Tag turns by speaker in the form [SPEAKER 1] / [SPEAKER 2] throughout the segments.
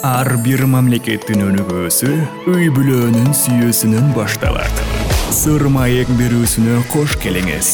[SPEAKER 1] Ар бир мамлекеттин өнүгүүсү үй бүлөнүн сүйүүсүнөн башталат. Сыр маек берүүсүнө кош келиңиз.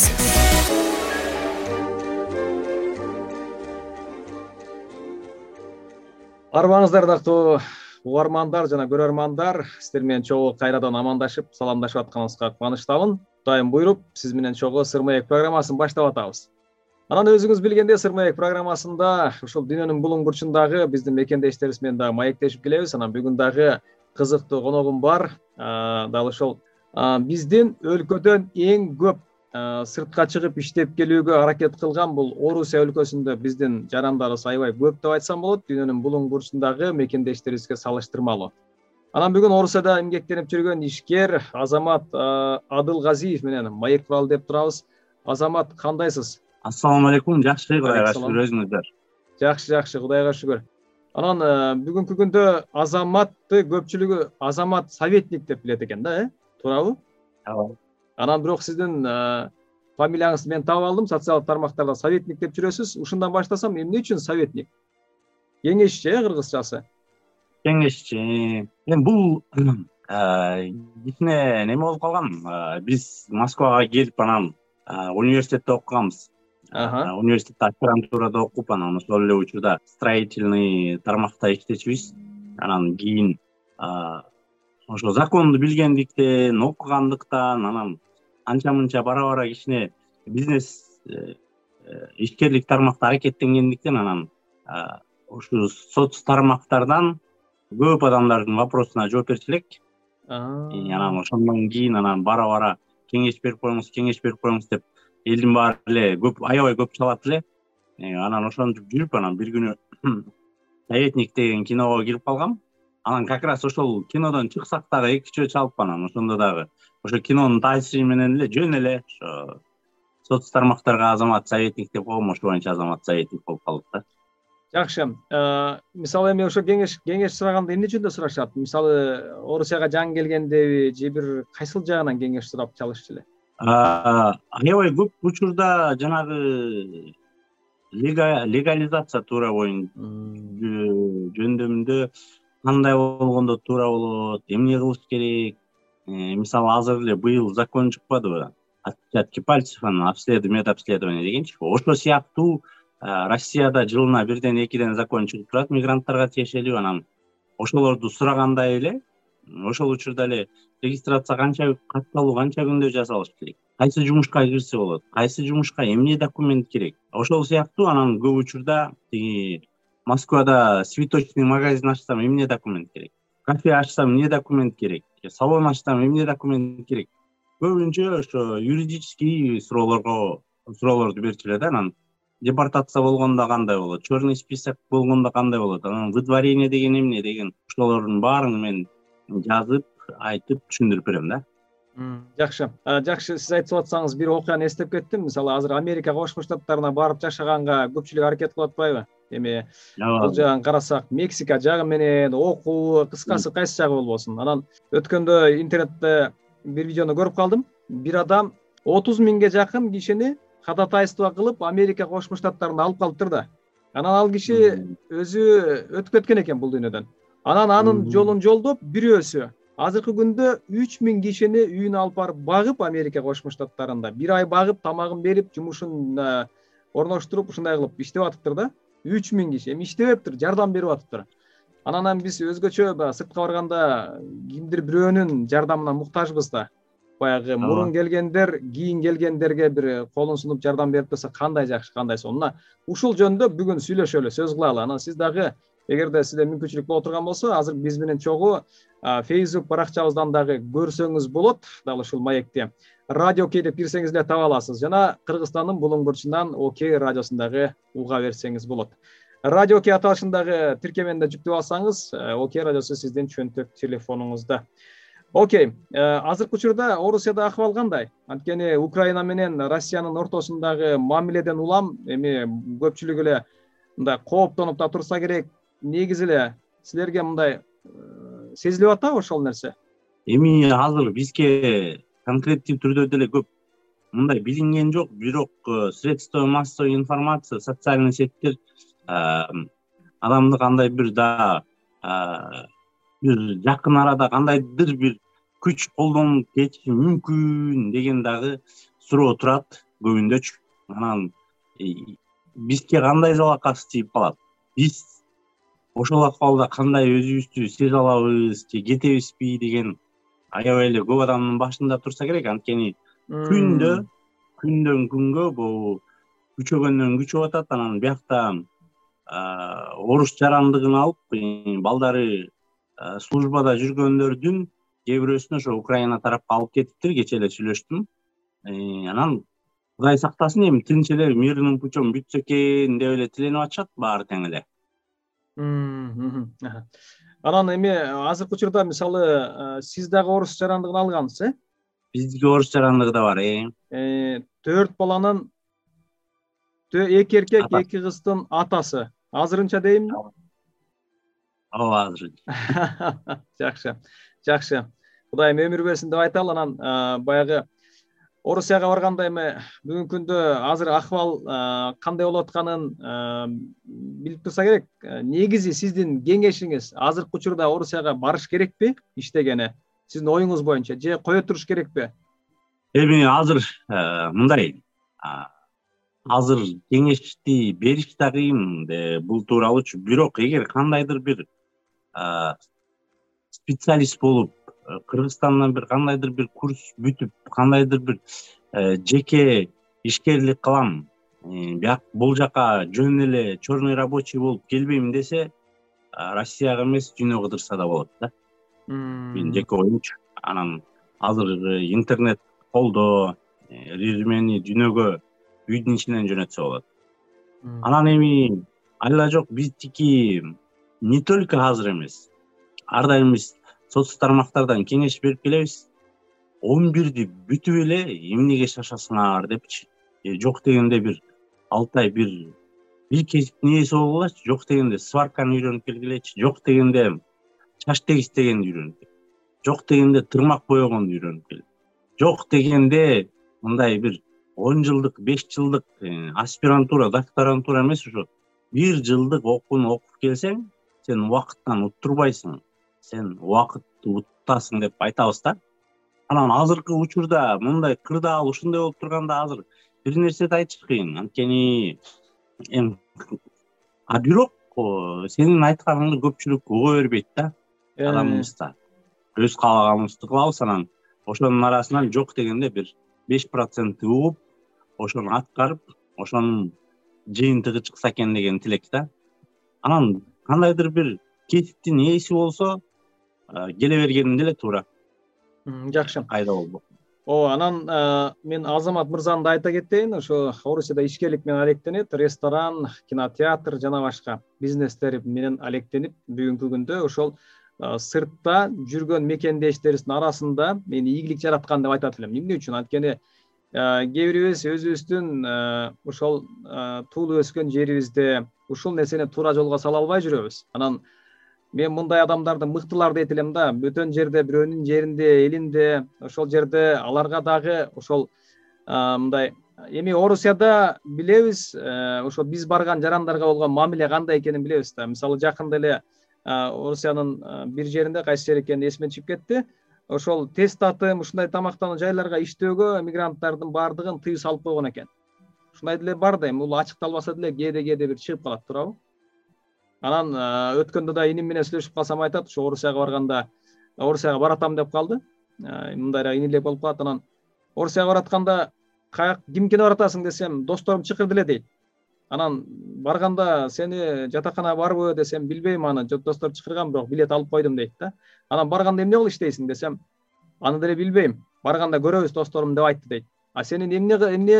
[SPEAKER 2] Арбаңыздар дактуу угармандар жана көрөрмандар, сиздер менен чогуу кайрадан амандашып, саламдашып атканыбызга кубанычтамын. Кудайым буйруп, сиз менен чогуу Сыр маек программасын баштап атабыз. Анан өзүңүз билгендей, Сыр маек программасында ушул дүйнөнүн булуң бурчундагы биздин мекендештерибиз менен дагы маектешип келебиз. Анан бүгүн дагы кызыктуу коногум бар. Дал ошол биздин өлкөдөн эң көп сыртка чыгып иштеп келүүгө аракет кылган бул Орусия өлкөсүндө биздин жарандарыбыз аябай көп деп айтсам болот, дүйнөнүн булуң бурчундагы мекендештерибизге салыштырмалуу. Анан бүгүн Орусияда эмгектенип жүргөн ишкер Азамат Адылгазиев менен маек куралы деп турабыз. Азамат, кандайсыз?
[SPEAKER 3] Ассаламу алейкум, жакшы, Кудайга шүгүр, өзүңүздөр?
[SPEAKER 2] Жакшы, Кудайга шүгүр. Анан бүгүнкү күндө Азаматты көпчүлүгү Азамат советник деп билет экен да, туурабы?
[SPEAKER 3] Ооба.
[SPEAKER 2] Анан бирок сиздин фамилияңызды мен таап алдым, социалдык тармактарда советник деп жүрөсүз. Ушундан баштасам, эмне үчүн советник? Кеңешчи, кыргызчасы.
[SPEAKER 3] Кеңешчи. Бул кичине неме болуп калган. Биз Москвага келип анан университетте окуганбыз. Университетте аспирантурада окуп, анан ошол эле учурда строительный тармакта иштечүбүз. Анан кийин ошо законду билгендиктен, окугандыктан, анан анча-мынча бара-бара кичине бизнес ишкерлик тармакта аракеттенгендиктен, анан ушул соц тармактардан көп адамдардын вопросуна жооп берчү элек. Анан ошондон кийин бара-бара кеңеш берип коюңуз деп элдин баары эле аябай көп чалат эле. Анан ошентип жүрүп, анан бир күнү советник деген киного кирип калгам. Анан как раз ошол кинодон чыксак дагы эки жөө чалып, анан ошондо дагы ошо кинонун таасири менен эле жөн эле ошо соц тармактарга Азамат советник деп койгом, ошо боюнча Азамат советник болуп калдык да.
[SPEAKER 2] Жакшы. Мисалы эми ошо кеңеш сураганда эмне үчүн сурашат? Мисалы Орусияга жаңы келгендеби же бир кайсыл жагынан кеңеш сурап чалышчу эле?
[SPEAKER 3] Аябай көп учурда жанагы легализация туура жөндөмдө кандай болгондо туура болот, эмне кылыш керек. Мисалы азыр эле быйыл закон чыкпадыбы? Отпечатки пальцев, медобследование дегенчи. Ошол сыяктуу Россияда жылына бирден экиден закон чыгып турат мигранттарга тиешелүү. Анан ошолорду сурагандай эле ошол учурда эле регистрация канча катталуу, канча күндө жасалыш керек, кайсы жумушка кирсе болот, кайсы жумушка эмне документ керек. Ошол сыяктуу анан көп учурда Москвада цветочный магазин ачсам эмне документ керек, кафе ачсам эмне документ керек, салон ачсам эмне документ керек. Көбүнчө ошо юридический суроолорду берчү эле да. Анан депортация болгондо кандай болот, черный список болгондо кандай болот, анан выдворение деген эмне деген ошолордун баарын мен жазып, айтып түшүндүрүп берем да.
[SPEAKER 2] Жакшы, сиз айтып атсаңыз бир окуяны эстеп кеттим. Мисалы азыр Америка Кошмо Штаттарына барып жашаганга көпчүлүк аракет кылып атпайбы? Эми бул жагын карасак, Мексика жагы менен окуу, кыскасы кайсы жагы болбосун. Анан өткөндө интернетте бир видеону көрүп калдым. Бир адам 30 миңге жакын кишини кадатайство кылып Америка Кошмо Штаттарына алып калыптыр да. Анан ал киши өзү өтүп кеткен экен бул дүйнөдөн. Анан анын жолун жолдоп бирөөсү азыркы күндө 3000 кишини үйүнө алып барып багып Америка Кошмо Штаттарында бир ай багып, тамагын берип, жумушун орноштуруп, ушундай кылып иштеп атыптыр да. 3000 киши эми иштебептир, жардам берип атыптыр. Анан биз өзгөчө сыртка барганда кимдир бирөөнүн жардамына муктажбыз да. Баягы мурун келгендер, кийин келгендерге бир колун сунуп жардам берип турса кандай жакшы, кандай сонун. Ушул жөнүндө бүгүн сүйлөшөлү, сөз кылалы. Анан сиз дагы эгерде сизде мүмкүнчүлүк боло турган болсо, азыр биз менен чогуу Facebook баракчабыздан дагы көрсөңүз болот. Дал ушул маекти радио К деп кирсеңиз эле таба аласыз. Жана Кыргызстандын булуң бурчунан ОК радиосун дагы уга берсеңиз болот. Радио К аталышындагы тиркеменде жүктөп алсаңыз, ОК радиосу сиздин чөнтөк телефонуңузда. Окей, азыркы учурда Орусияда акыбал кандай? Анткени Украина менен Россиянын ортосундагы мамиледен улам эми көпчүлүк эле мындай кооптонуп да турса керек. Негизи эле силерге мындай сезилип атабы ошол нерсе?
[SPEAKER 3] Эми азыр бизге конкреттүү түрдө деле көп мындай билинген жок, бирок средства массовой информация, социальный сеттер адамды кандай бир да бир жакын арада кандайдыр бир күч колдонуп кетиши мүмкүн деген дагы суроо турат көбүндөчү. Анан бизге кандай жалакасы тийип калат? Биз ошол акыбалда кандай өзүбүздү сезе алабыз же кетебизби деген аябай эле көп адамдын башында турса керек. Анткени күндөн күнгө бул күчөгөндөн күчөп атат. Анан биякта орус жарандыгын алып балдары службада жүргөндөрдүн кээ бирөөсүн ошо Украина тарапка алып кетиптир. Кечээ эле сүйлөштүм. Анан Кудай сактасын, эми тынч эле мирным путем бүтсө экен деп эле тиленип атышат баары тең эле.
[SPEAKER 2] Анан эми азыркы учурда мисалы сиз дагы орус жарандыгын алгансыз,
[SPEAKER 3] Бизге орус жарандыгы да бар.
[SPEAKER 2] 4 баланын 2 эркек, 2 кыздын атасы. Азырынча деймби?
[SPEAKER 3] Ооба, азырынча.
[SPEAKER 2] Жакшы. Кудайым өмүр берсин деп айталы. Анан баягы Орусияга барганда эми бүгүнкү күндө азыр акыбал кандай болуп атканын билип турса керек. Негизи сиздин кеңешиңиз азыркы учурда Орусияга барыш керекпи иштегени? Сиздин оюңуз боюнча же кое туруш керекпи?
[SPEAKER 3] Эми азыр мындай, азыр кеңешти бериш да кыйын бул тууралуучу. Бирок эгер кандайдыр бир специалист болуп, Кыргызстандан бир кандайдыр бир курс бүтүп, кандайдыр бир жеке ишкерлик кылам, бул жака жөн эле черный рабочий болуп келбейм десе, Россияга эмес дүйнөгө кыдырса да болот да. Мен жеке оюмчу. Анан азыр интернет колдоо, резюмени дүйнөгө үйдүн ичинен жөнөтсө болот. Анан эми айла жок, биздики не только азыр эмес, ар дайым биз соц тармактардан кеңеш берип келебиз. 11-ди бүтүп эле эмнеге шашасыңар депчи. Жок дегенде бир 6 ай бир кесиптин ээси болгулачы, жок дегенде сварканы үйрөнүп келгилечи, жок дегенде чач тегистегенди үйрөнүп кел. Жок дегенде тырмак боёгонду үйрөнүп кел. Жок дегенде мындай бир 10 жылдык, 5 жылдык аспирантура, докторантура эмес, ошо 1 жылдык окууну окуп келсең, сен убакыттан уттурбайсың. Сен убакытты уттасың деп айтабыз да. Анан азыркы учурда мындай кырдаал ушундай болуп турганда азыр бир нерседи айтыш кыйын. Анткени бирок сенин айтканыңды көпчүлүк уга бербейт да. Адамыбызда өз каалаганыбызды кылабыз. Анан ошонун арасынан жок дегенде бир 5% угуп, ошону аткарып, ошонун жыйынтыгы чыкса экен деген тилек да. Анан кандайдыр бир кесиптин ээси болсо келе бергени деле туура.
[SPEAKER 2] Жакшы.
[SPEAKER 3] Кайда болду?
[SPEAKER 2] Анан мен Азамат мырзаны да айта кетейин. Ошо Орусияда ишкерлик менен алектенет, ресторан, кинотеатр жана башка бизнестер менен алектенип, бүгүнкү күндө ошол сыртта жүргөн мекендештерибиздин арасында мен ийгилик жараткан деп айтат элем. Эмне үчүн? Анткени кээ бирибиз өзүбүздүн ошол туулуп өскөн жерибизде ушул нерсени туура жолго сала албай жүрөбүз. Анан мен мындай адамдарды мыктылар дейт элем да. Бөтөн жерде, бирөөнүн жеринде, элинде, ошол жерде аларга дагы ошол мындай эми Орусияда билебиз, ошо биз барган жарандарга болгон мамиле кандай экенин билебиз да. Мисалы жакында эле Орусиянын бир жеринде, кайсы жер экени эсиме түшүп кетти. Ошол тест татым, ушундай тамактануу жайларга иштөөгө мигранттардын баардыгын тыюу салып койгон экен. Ушундай деле бар да, эми бул ачыкталбаса деле кээде бир чыгып калат, туурабы? Анан өткөндө да иним менен сүйлөшүп калсам айтат, ушу Орусияга барганда Орусияга баратам деп калды. Мындайраак инилеп болуп калат. Анан Орусияга баратканда кимге баратасың десем, досторум чакырды эле дейт. Анан барганда сени жатаканага барбы десем, билбейм, аны достор чакырган, бирок билет алып койдум дейт да. Анан барганда эмне кылып иштейсиң десем, аны деле билбейм. Барганда көрөбүз досторум деп айтты дейт. Сенин эмне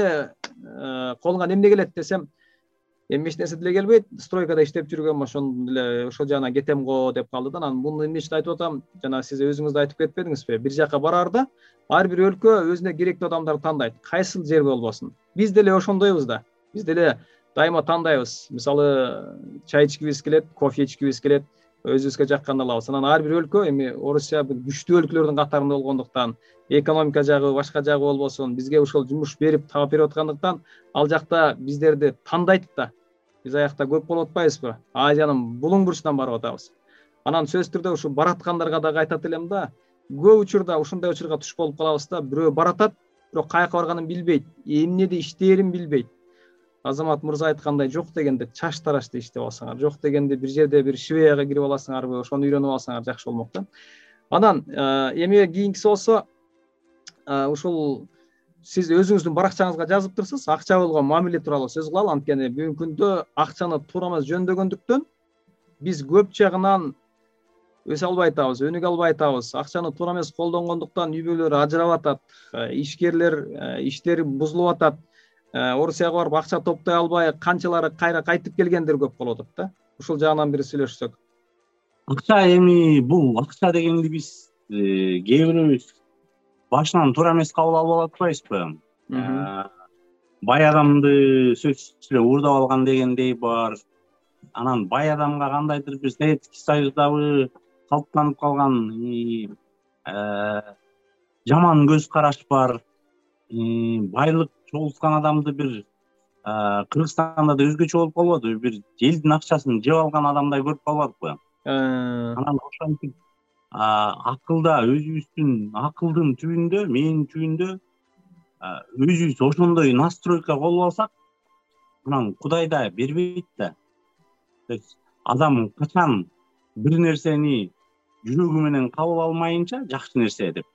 [SPEAKER 2] колуңан эмне келет десем, эми эч нерсе деле келбейт, стройкада иштеп жүргөм, ошондо деле ошол жагына кетем го деп калды да. Анан муну эмне үчүн айтып атам? Жана сиз өзүңүз да айтып кетпедиңизби? Бир жака бараарда ар бир өлкө өзүнө керектүү адамдарды тандайт. Кайсыл жер болбосун. Биз деле ошондойбуз да. Биз деле дайыма тандайбыз. Мисалы чай ичкибиз келет, кофе ичкибиз келет, өзүбүзгө жакканды алабыз. Анан ар бир өлкө, эми Орусия бир күчтүү өлкөлөрдүн катарында болгондуктан, экономика жагы, башка жагы болбосун, бизге ошол жумуш берип, таап берип аткандыктан, ал жакта биздерди тандайт да. Биз аякта көп болуп атпайбызбы? Азиянын булуң бурчунан барып атабыз. Анан сөзсүз түрдө ушу бараткандарга дагы айтат элем да, көп учурда ушундай учурга туш болуп калабыз да, бирөө баратат, бирок каяка барганын билбейт, эмнеде иштээрин билбейт. Азамат мырза айткандай, жок дегенде чаш тарашты иштеп алсаңар, жок дегенде бир жерде бир швеяга кирип аласыңарбы, ошону үйрөнүп алсаңар жакшы болмок да. Анан эми кийинкиси болсо, ушул сиз өзүңүздүн баракчаңызга жазыптырсыз, акча болгон мамиле тууралуу сөз кылалы. Анткени бүгүнкү күндө акчаны туура эмес жөндөгөндүктөн биз көп жагынан өсө албай атабыз, өнүгө албай атабыз. Акчаны туура эмес колдонгондуктан үй бүлөлөр ажырап атат, ишкерлер иштери бузулуп атат. Орусияга барып акча топтой албай канчалары кайра кайтып келгендер көп болуп атат да. Ушул жагынан бир сүйлөшсөк.
[SPEAKER 3] Акча эми бул акча дегенди биз кээ бирөөбүз башынан туура эмес кабыл алып атпайбызбы? Бай адамды сөзсүз эле уурдап алган дегендей бар. Анан бай адамга кандайдыр бир Советский Союздагы калыптанып калган жаман көз караш бар. Байлык чогулткан адамды бир Кыргызстанда да өзгөчө болуп калбадыбы? Бир элдин акчасын жеп алган адамдай көрүп калбадыкпы? Анан ошентип акылда өзүбүздүн акылдын түбүндө, менин түбүндө өзүбүз ошондой настройка колуп алсак, анан Кудай да бербейт да. Адам качан бир нерсени жүрөгү менен кабыл алмайынча жакшы нерсе деп,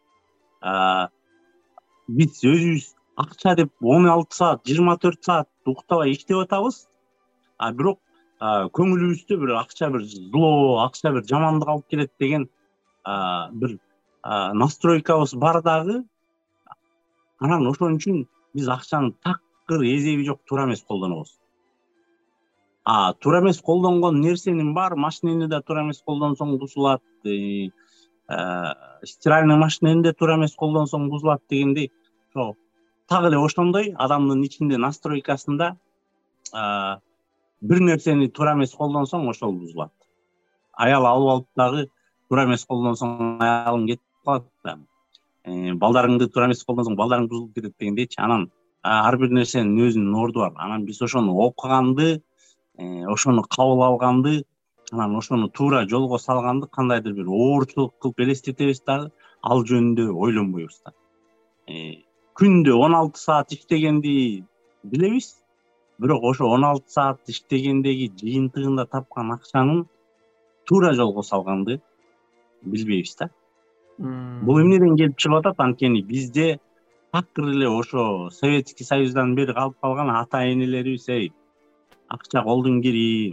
[SPEAKER 3] биз өзүбүз акча деп 16 саат, 24 саат уктабай иштеп атабыз. Бирок көңүлүбүздө бир акча бир зло, акча бир жамандык алып келет деген бир настройкабыз бар дагы. Анан ошон үчүн биз акчаны такыр эзеби жок туура эмес колдонобуз. Туура эмес колдонгон нерсенин бар, машинени да туура эмес колдонсоң бузулат, стиральный машинени да туура эмес колдонсоң бузулат дегендей, ошо так эле ошондой адамдын ичинде настройкасында бир нерсени туура эмес колдонсоң ошол бузулат. Аял алып алып дагы туура эмес колдонсоң аялың кетип калат да. Балдарыңды туура эмес колдонсоң балдарың бузулуп кетет дегендейчи. Анан ар бир нерсенин өзүнүн орду бар. Анан биз ошону окуганды, ошону кабыл алганды, анан ошону туура жолго салганды кандайдыр бир оорчулук кылып элестетебиз дагы, ал жөнүндө ойлонбойбуз да. Күндө 16 саат иштегенди билебиз, бирок ошо 16 саат иштегендеги жыйынтыгында тапкан акчанын туура жолго салганды билбейбиз да. Бул эмнеден келип чыгып атат? Анткени бизде такыр эле ошо Советский Союздан бери калып калган ата энелерибиз акча колдун кири,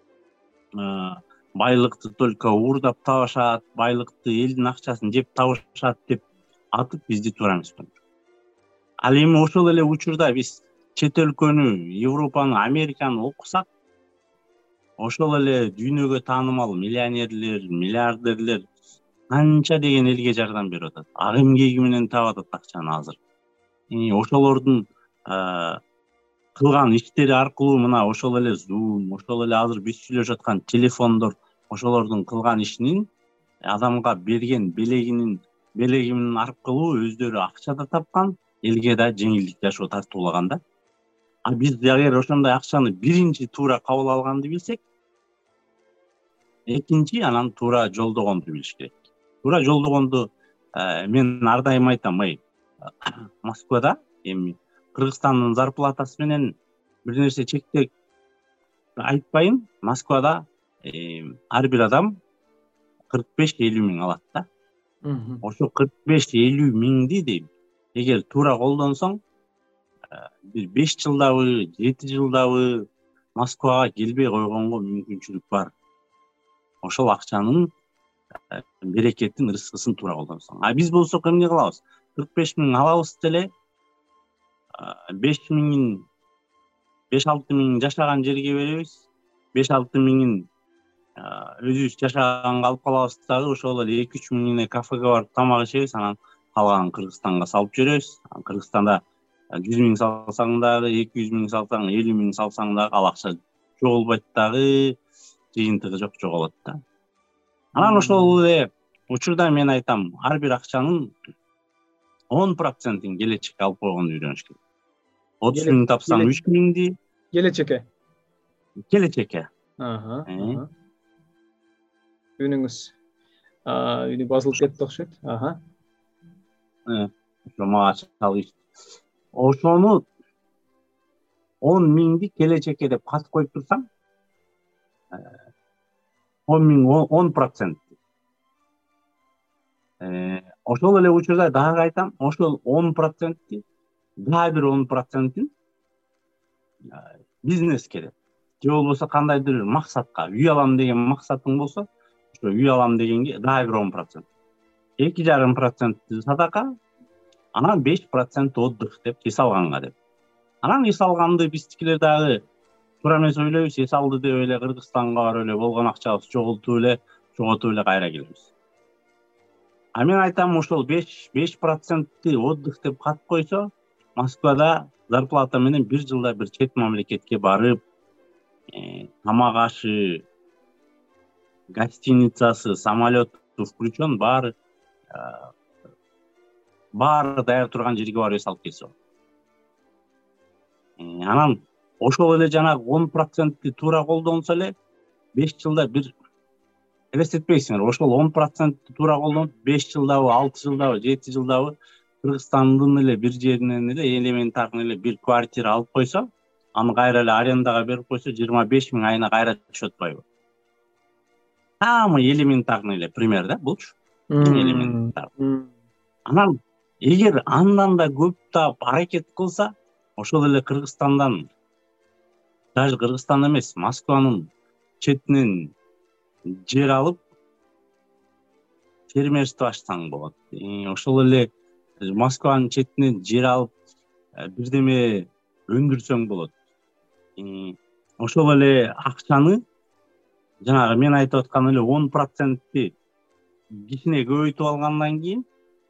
[SPEAKER 3] байлыкты только уурдап табышат, байлыкты элдин акчасын жеп табышат деп атып бизди туура эмес көрүнүп. Ал эми ошол эле учурда биз чет өлкөнү, Европаны, Американы окусак, ошол эле дүйнөгө таанымал миллионерлер, миллиардерлер канча деген элге жардам берип атат. Эмгеги менен таап атат акчаны азыр. Ошолордун кылган иштери аркылуу мына ошол эле Zoom, ошол эле азыр биз сүйлөшүп аткан телефондор, ошолордун кылган ишинин адамга берген белегинин аркылуу өздөрү акча да тапкан, элге да жеңилдик жашоо тартуулаган да. Биз эгер ошондой акчаны биринчи туура кабыл алганды билсек, экинчи анан туура жолдогонду билиш керек. Туура жолдогонду мен ар дайым айтам, Москвада эми Кыргызстандын зарплатасы менен бир нерсе чектеп айтпайын, Москвада ар бир адам 45-50 миң алат да. Ошо 45-50 миңди дейм, эгер туура колдонсоң, бир 5 жылдабы, 7 жылдабы Москвага келбей койгонго мүмкүнчүлүк бар. Ошол акчанын берекетин, рызкысын туура колдонсоң. Биз болсок эмне кылабыз? 45 миң алабыз деле, 5 миңин 5-6 миң жашаган жерге беребиз. 5-6 миңин өзүбүз жашаганга алып калабыз дагы, ошол эле 2-3 миңине кафеге барып тамак ичебиз, анан калганын Кыргызстанга салып жүрөбүз. Кыргызстанда 100 миң салсаң дагы, 200 миң салсаң, 50 миң салсаң дагы ал акча жоголбойт дагы, жыйынтыгы жок жоголот да. Анан ошол эле учурда мен айтам, ар бир акчанын 10%-ин келечекке алып койгонду үйрөнүш керек. 30 миң тапсаң 3 миңди
[SPEAKER 2] келечекке.
[SPEAKER 3] Келечекке.
[SPEAKER 2] үнүңүз үнү басылып кетти окшойт.
[SPEAKER 3] Ошо мага чалып ошону 10 миңди келечекке деп катып коюп турсаң, 10 миң 10%. Ошол эле учурда дагы айтам, ошол 10%ти дагы бир 10%ин бизнеске деп, же болбосо кандайдыр бир максатка, үй алам деген максатың болсо, ошо үй алам дегенге дагы бир 10%. 2,5% садака, анан 5% отдых деп, эс алганга деп. Анан эс алганды биздикилер дагы туура эмес ойлойбуз, эс алды деп эле Кыргызстанга барып эле болгон акчабызды жоготуп эле кайра келебиз. А мен айтам, ошол 5%ти отдых деп катып койсо, Москвада зарплата менен бир жылда бир чет мамлекетке барып, тамак ашы, гостиницасы, самолет включен баары даяр турган жерге барып эс алып келсе болот. Анан ошол эле жанагы 10%ти туура колдонсо эле 5 жылда бир элестетпейсиңер. Ошол 10%ти туура колдонуп 5 жылдабы, 6 жылдабы, 7 жылдабы Кыргызстандын эле бир жеринен эле элементарный эле бир квартира алып койсо, аны кайра эле арендага берип койсо, 25 миң айына кайра түшүп атпайбы? Самый элементарный эле пример да булчу. Элементарный. Анан эгер андан да көп таап аракет кылса, ошол эле Кыргызстандан, даже Кыргызстан эмес, Москванын четинен жер алып фермерство ачсаң болот. Ошол эле Москванын четинен жер алып бирдеме өндүрсөң болот. Ошол эле акчаны, жанагы мен айтып аткан эле 10%ти кичине көбөйтүп алгандан кийин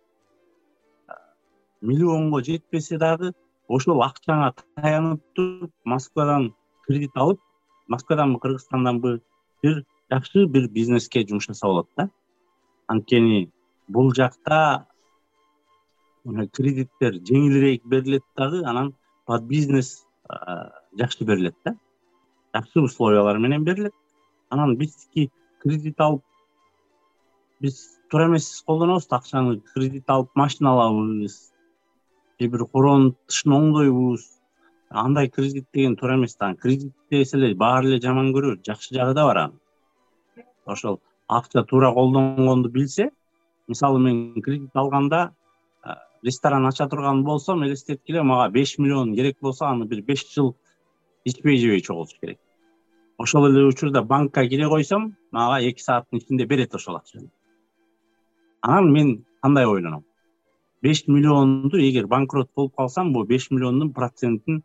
[SPEAKER 3] миллионго жетпесе дагы ошол акчаңа таянып туруп Москвадан кредит алып, Москваданбы, Кыргызстанданбы бир жакшы бир бизнеске жумшаса болот да. Анткени бул жакта кредиттер жеңилирээк берилет дагы, анан под бизнес жакшы берилет да. Жакшы условиялар менен берилет. Анан биздики кредит алып, биз туура эмес колдонобуз, акчаны кредит алып машина алабыз, же бир короонун тышын оңдойбуз. Андай кредит деген туура эмес да. Кредит десе эле баары эле жаман көрөр, жакшы жагы да бар анын. Ошол акча туура колдонгонду билсе, мисалы мен кредит алганда ресторан ача турган болсом, элестеткиле, мага 5 миллион керек болсо, аны бир 5 жыл ичпей жебей чогулуш керек. Ошол эле учурда банкка кире койсом, мага 2 сааттын ичинде берет ошол акчаны. Анан мен кандай ойлоном? 5 миллионду эгер банкрот болуп калсам, бул 5 миллиондун процентин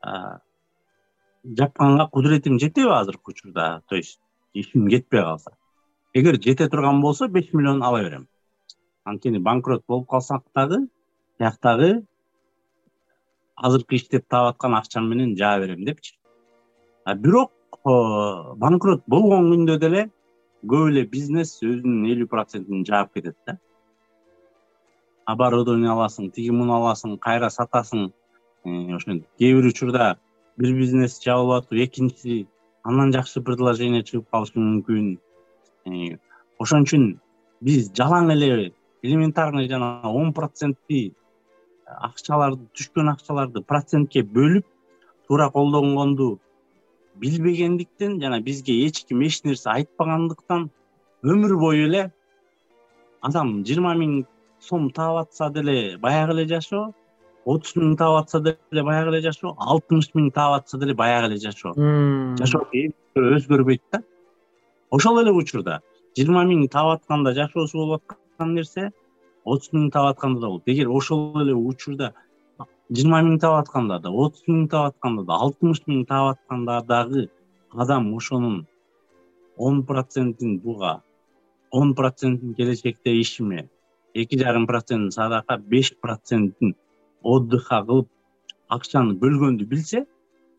[SPEAKER 3] жапканга кудуретим жетеби азыркы учурда? То есть ишим кетпей калса. Эгер жете турган болсо 5 миллион ала берем. Анткени банкрот болуп калсак дагы, тияктагы азыркы иштеп таап аткан акчам менен жаа берем депчи. Бирок банкрот болгон күндө деле көп эле бизнес өзүнүн 50%-ин жаап кетет да. Оборудование аласың, тиги муну аласың, кайра сатасың. Ошентип кээ бир учурда бир бизнес жабылып атып, экинчиси андан жакшы предложение чыгып калышы мүмкүн. Ошон үчүн биз жалаң эле элементарный жана 10%ти акчаларды, түшкөн акчаларды процентке бөлүп туура колдонгонду билбегендиктен, жана бизге эч ким эч нерсе айтпагандыктан өмүр бою эле адам 20 миң сом таап атса деле баягы эле жашоо, 30 миң таап атса деле баягы эле жашоо, 60 миң таап атса деле баягы эле жашоо. Жашоо өзгөрбөйт да. Ошол эле учурда 20 миң таап атканда жашоосу болуп аткан нерсе 30 миң таап атканда да болот. Эгер ошол эле учурда 20 миң таап атканда да, 30 миң таап атканда да, 60 миң таап атканда дагы адам ошонун 10%-ин буга, 10%-ин келечекте ишиме, 2,5%-ин садака, 5%-ин отдыхка кылып акчаны бөлгөндү билсе,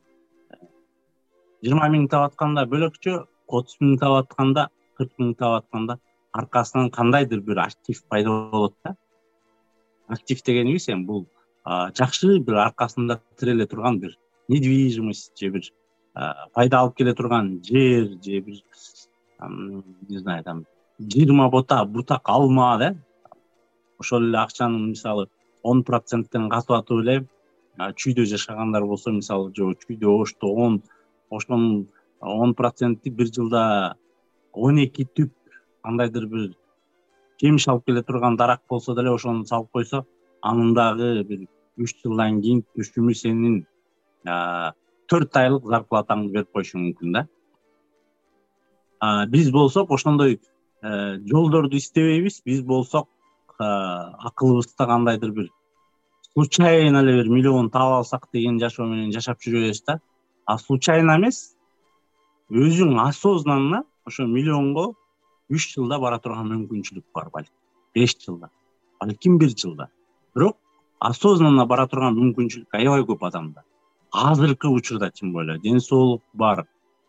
[SPEAKER 3] 20 миң таап атканда бөлөкчө, 30 миң таап атканда, 40 миң таап атканда аркасынан кандайдыр бир актив пайда болот да. Актив дегенибиз эми бул жакшы бир аркасында тиреле турган бир недвижимость же бир пайда алып келе турган жер же бир не знаю, там 20 бутак алма да, ошол эле акчанын мисалы 10%тен катып атып эле чүйдө жашагандар болсо, мисалы же чүйдө ошто ошонун 10% бир жылда 12 түп кандайдыр бир жемиш алып келе турган дарак болсо деле ошону салып койсо, анын дагы бир 3 жылдан кийин түшүмү сенин 4 айлык зарплатаңды берип коюшу мүмкүн да. Биз болсок ошондой жолдорду издебейбиз. Биз болсок акылыбызда кандайдыр бир случайно эле бир миллион таап алсак деген жашоо менен жашап жүрөбүз да. Случайно эмес, өзүң осознанно ошо миллионго 3 жылда бара турган мүмкүнчүлүк бар, балким 5 жылда, балким 1 жылда. Бирок осознанно бара турган мүмкүнчүлүк аябай көп адамда. Азыркы учурда тем более ден соолук бар,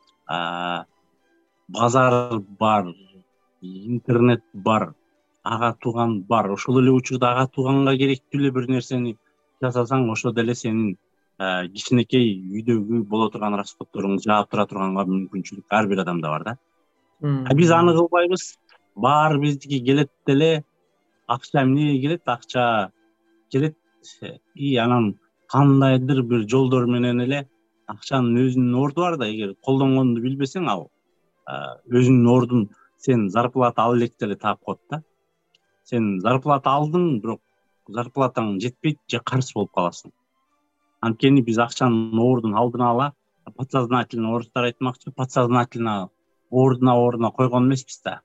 [SPEAKER 3] базар бар, интернет бар, ага тууган бар. Ошол эле учурда ага тууганга керектүү эле бир нерсени жасасаң, ошо деле сенин кичинекей үйдөгү боло турган расходторуңду жаап тура турганга мүмкүнчүлүк ар бир адамда бар да. Биз аны кылбайбыз. Баары биздики келет деле, акча эмнеге келет? Акча келет и анан кандайдыр бир жолдор менен эле акчанын өзүнүн орду бар да. Эгер колдонгонду билбесең, ал өзүнүн ордун сен зарплата ала элек деле таап коет да. Сен зарплата алдың, бирок зарплатаң жетпейт же карыз болуп каласың. Анткени биз акчанын ордун алдына ала подсознательно, орустар айтмакчы, подсознательно ордуна койгон эмеспиз да.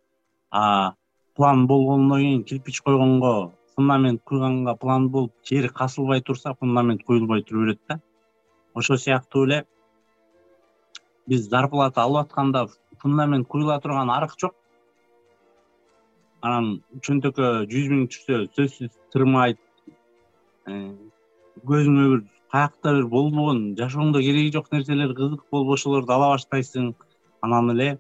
[SPEAKER 3] План болгондон кийин кирпич койгонго, фундамент куйганга план болуп жери касылбай турса, фундамент куюлбай тура берет да. Ошол сыяктуу эле биз зарплата алып атканда фундамент куюла турган арык жок. Анан чөнтөккө 100 миң түшсө сөзсүз тырмайт. Көзүңө бир каякта бир болбогон, жашооңдо кереги жок нерселер кызык болуп ошолорду ала баштайсың. Анан эле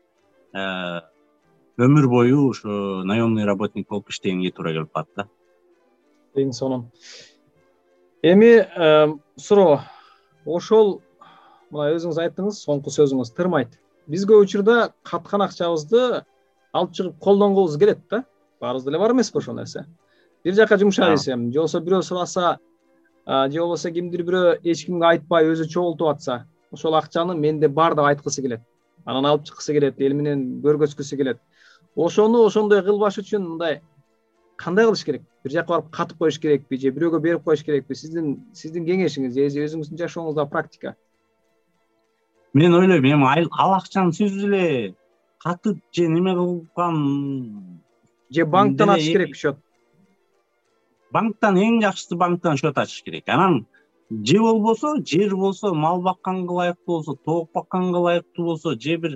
[SPEAKER 3] өмүр бою ошо наемный работник болуп иштегенге туура келип калат да.
[SPEAKER 2] Эң сонун. Эми суроо, ошол мына өзүңүз айттыңыз, соңку сөзүңүз тырмайт. Биз көп учурда каткан акчабызды алып чыгып колдонгубуз келет да. Баарыбызда эле бар эмеспи ошол нерсе? Бир жака жумшай десем, же болбосо бирөө сураса, же болбосо кимдир бирөө эч кимге айтпай өзү чогултуп атса, ошол акчаны менде бар деп айткысы келет. Анан алып чыккысы келет, эл менен көргөзгүсү келет. Ошону ошондой кылбаш үчүн мындай кандай кылыш керек? Бир жака барып катып коюш керекпи же бирөөгө берип коюш керекпи? Сиздин кеңешиңиз же өзүңүздүн жашооңузда практика?
[SPEAKER 3] Мен ойлойм, эми ал акчаны сөзсүз эле катып же неме кылган,
[SPEAKER 2] же банктан ачыш керек счет.
[SPEAKER 3] Банктан, эң жакшысы банктан счет ачыш керек. Анан же болбосо, жер болсо, мал бакканга ылайыктуу болсо, тоок бакканга ылайыктуу болсо, же бир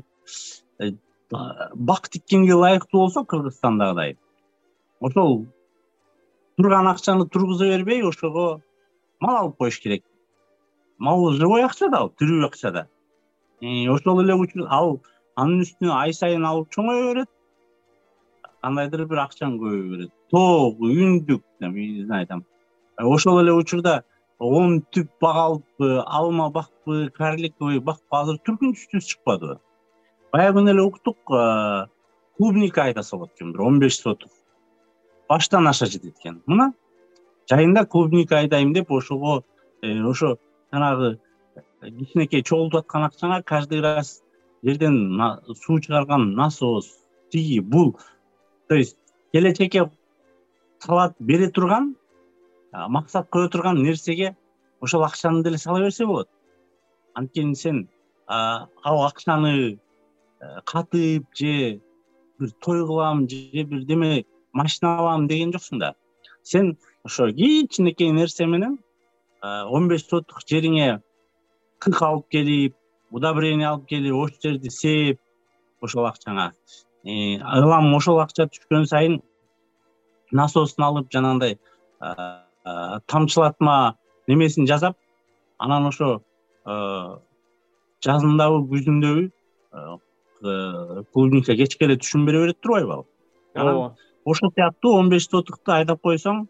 [SPEAKER 3] бак тиккенге ылайыктуу болсо, Кыргызстандагыдай, ошол турган акчаны тургуза бербей, ошого мал алып коюш керек. Мал живой акча да, тирүү акча да. Ошол эле учурда ал анын үстүнө ай сайын алып чоңое берет. Кандайдыр бир акчаны көбөйө берет. Тоок, үндүк, не знаю, там. Ошол эле учурда 10 түп бак алыппы, алма бакпы, карликовый бакпы, азыр түркүнчүсү чыкпадыбы? Баягы күнү эле уктук, клубника айдаса болот экен, 15 соток. Баштан аша жетет экен. Мына жайында клубника айдайм деп ошого ошо жанагы кичинекей чогултуп аткан акчаңа каждый раз жерден суу чыгарган насос, тиги бул, то есть келечекке салат бере турган, максат кое турган нерсеге ошол акчаны деле сала берсе болот. Анткени сен ал акчаны катып же бир той кылам же бир деме машина алам деген жоксуң да. Сен ошо кичинекей нерсе менен 15 соток жериңе кык алып келип, удобрение алып келип, ошол жерди сээп, ошол акчаңа ылам ошол акча түшкөн сайын насосын алып, жанагындай тамчылатма немесин жасап, анан ошо жазындабы, күзүндөбү клубника кечке эле түшүм бере берет турбайбы ал? Ооба. Ошол сыяктуу 15 сотокту айдап койсоң,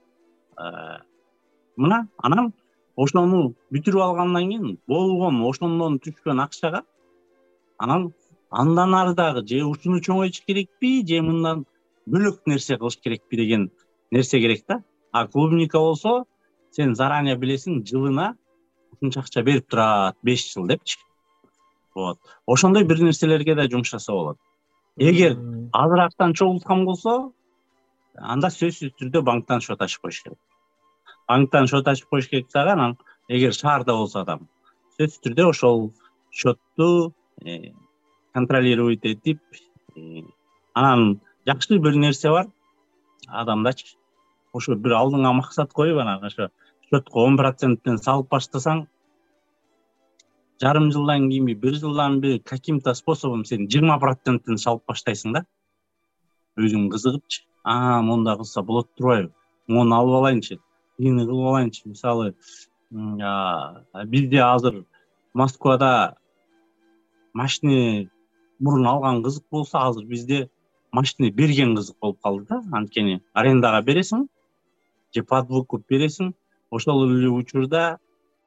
[SPEAKER 3] мына анан ошону бүтүрүп алгандан кийин болгон ошондон түшкөн акчага анан андан ардагы же ушуну чоңойтуш керекпи, же мындан бөлөк нерсе кылыш керекпи деген нерсе керек да. А клубника болсо сен заранее билесиң, жылына ушунча акча берип турат, 5 жыл депчи. Вот. Ошондой бир нерселерге да жумшаса болот. Эгер азырактан чогулткан болсо, анда сөзсүз түрдө банктан счет ачып коюш керек. Банктан счет ачып коюш керек дагы, анан эгер шаарда болсо адам, сөзсүз түрдө ошол счетту контролировать этип, анан жакшы бир нерсе бар адамдачы. Ошо бир алдыңа максат коюп, анан ошо счетко 10%тен салып баштасаң, жарым жылдан кийинби, бир жылдан бери каким-то способом сен 20%тен салып баштайсың да. Өзүң кызыгыпчы. Монда кылса болот турбайбы? Мону алып алайынчы, кийини кылып алайынчы. Мисалы, бизде азыр Москвада машина мурун алган кызык болсо, азыр бизде машина берген кызык болуп калды да. Анткени арендага бересиң, же под выкуп бересиң. Ошол эле учурда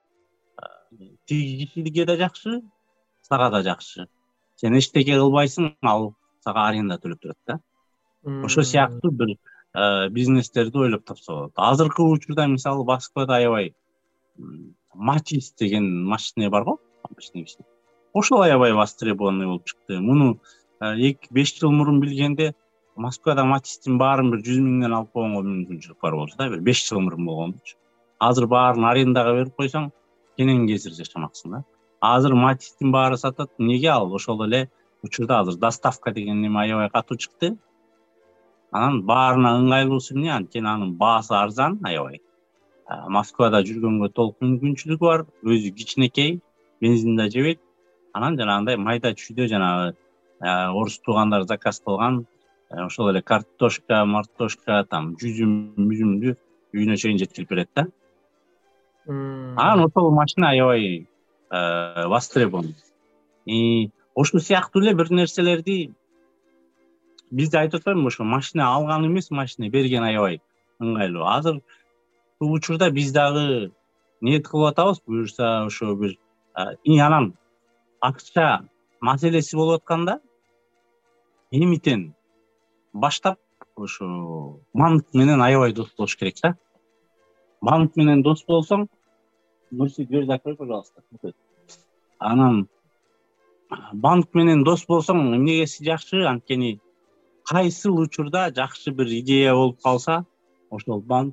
[SPEAKER 3] тиги кишиге да жакшы, сага да жакшы. Сен эчтеке кылбайсың, ал сага аренда төлөп турат да. Ошо сыяктуу бир бизнестерди ойлоп тапса болот. Азыркы учурда мисалы Москвада аябай Матис деген машина бар го, ошол аябай востребованный болуп чыкты. Муну 2-5 жыл мурун билгенде Москвада Матистин баарын бир 100 миңден алып койгонго мүмкүнчүлүк бар болчу да, бир 5 жыл мурун болгончу. Азыр баарын арендага берип койсоң, кенен кесир жашамаксың да. Азыр Матистин баары сатат. Неге? Ал ошол эле учурда азыр доставка деген неме аябай катуу чыкты. Анан баарына ыңгайлуусу эмне? Анткени анын баасы арзан аябай. Москвада жүргөнгө толук мүмкүнчүлүгү бар. Өзү кичинекей, бензин да жебейт. Анан жанагындай майда чүйдө жанагы орус туугандар заказ кылган ошол эле картошка, мартошка, там жүзүмдү үйүнө чейин жеткирип берет да. Анан ошол машина аябай востребован. Ошол сыяктуу эле бир нерселерди бизде айтып атпаймынбы, ошо машина алган эмес, машина берген аябай ыңгайлуу. Азыр бул учурда биз дагы ниет кылып атабыз, буюрса ошо бир анан акча маселеси болуп атканда эмитен баштап ошо банк менен аябай дос болуш керек да. Банк менен дос болсоң, дверь закрой, пожалуйста. Анан банк менен дос болсоң, эмнегеси жакшы? Анткени кайсыл учурда жакшы бир идея болуп калса, ошол банк